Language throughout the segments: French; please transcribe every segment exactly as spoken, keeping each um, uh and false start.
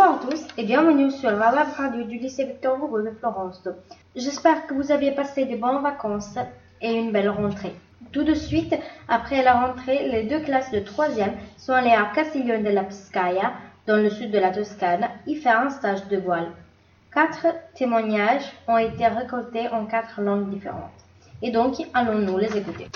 Bonjour à tous et bienvenue sur la web radio du lycée Victor Hugo de Florence. J'espère que vous avez passé de bonnes vacances et une belle rentrée. Tout de suite, après la rentrée, les deux classes de troisième sont allées à Castiglione della Pescaia, dans le sud de la Toscane, y faire un stage de voile. Quatre témoignages ont été récoltés en quatre langues différentes. Et donc, allons-nous les écouter.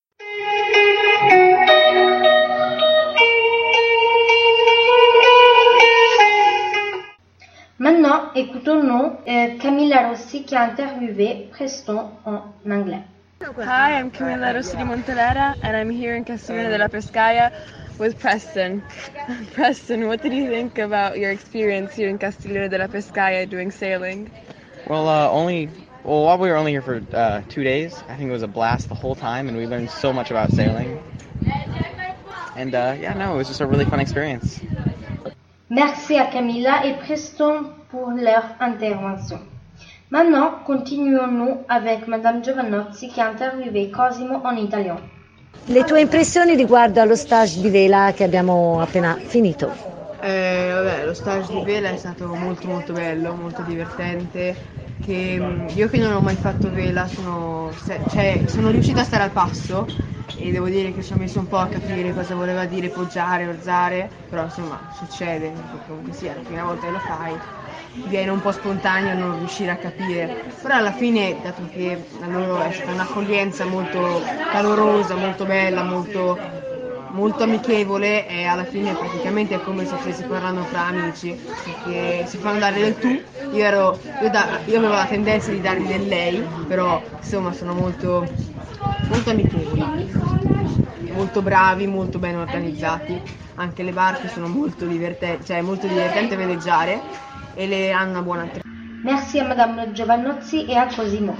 Maintenant, écoutons-nous euh, Camilla Rossi qui a interviewé Preston en anglais. Hi, I'm Camilla Rossi di Montelera and I'm here in Castiglione della Pescaia with Preston. Preston, what did you think about your experience here in Castiglione della Pescaia doing sailing? Well, uh, only, well, while we were only here for uh, two days, I think it was a blast the whole time and we learned so much about sailing. And uh, yeah, no, it was just a really fun experience. Merci à Camilla et Preston pour leur intervention. Maintenant, continuons-nous avec Madame Giovannozzi qui a interviewé Cosimo en italien. Le tue impressioni riguardo allo stage di vela che abbiamo appena finito? Eh, vabbè, lo stage di vela è stato molto molto bello, molto divertente. Che io che non ho mai fatto vela sono, cioè, sono riuscita a stare al passo e devo dire che ci ho messo un po' a capire cosa voleva dire poggiare, orzare, però insomma succede, comunque sia, la prima volta che lo fai viene un po' spontaneo non riuscire a capire, però alla fine, dato che a loro è stata un'accoglienza molto calorosa, molto bella, molto molto amichevole e alla fine praticamente è come se stessi parlando fra amici, perché si fanno dare del tu, io, ero, io, da, io avevo la tendenza di dargli del lei, però insomma sono molto, molto amichevoli, molto bravi, molto ben organizzati, anche le barche sono molto divertenti, cioè è molto divertente veleggiare e le hanno una buona attrezzatura. Merci à Madame Giovannozzi et à Cosimo.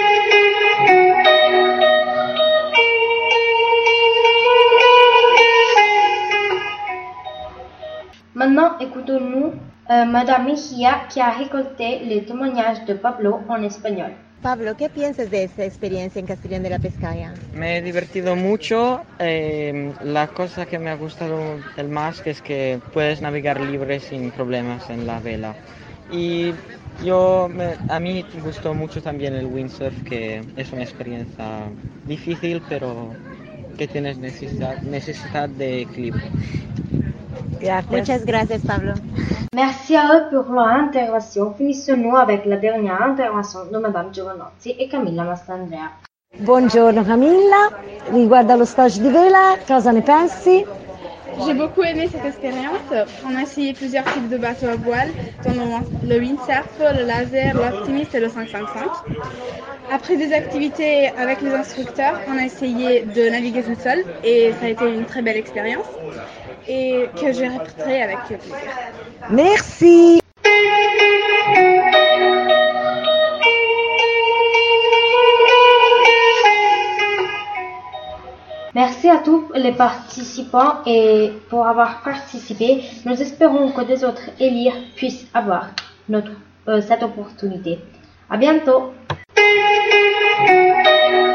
Maintenant, écoutons-nous euh, Madame Mejía qui a récolté les témoignages de Pablo en espagnol. Pablo, ¿qué piensas de esta experiencia en Castiglione della Pescaia? Me he divertido mucho. Eh, la cosa que me ha gustado el más es que puedes navegar libre sin problemas en la vela. Y yo, me, a mí me gustó mucho también el windsurf, que es una experiencia difícil, pero que tienes necesidad, necesidad de equilibrio. Gracias. Muchas gracias, Pablo. Merci à eux pour leur intervention. Finissons-nous avec la dernière intervention de Madame Giovannozzi et Camilla Mastandrea. Buongiorno Camilla, riguardo allo stage di vela, cosa ne pensi? J'ai beaucoup aimé cette expérience. On a essayé plusieurs types de bateaux à voile, dont le windsurf, le laser, l'optimiste et le cinq cent cinquante-cinq. Après des activités avec les instructeurs, on a essayé de naviguer tout seul et ça a été une très belle expérience et que je répéterai avec plaisir. Merci. Merci à tous les participants et pour avoir participé. Nous espérons que des autres élire puissent avoir notre, euh, cette opportunité. À bientôt.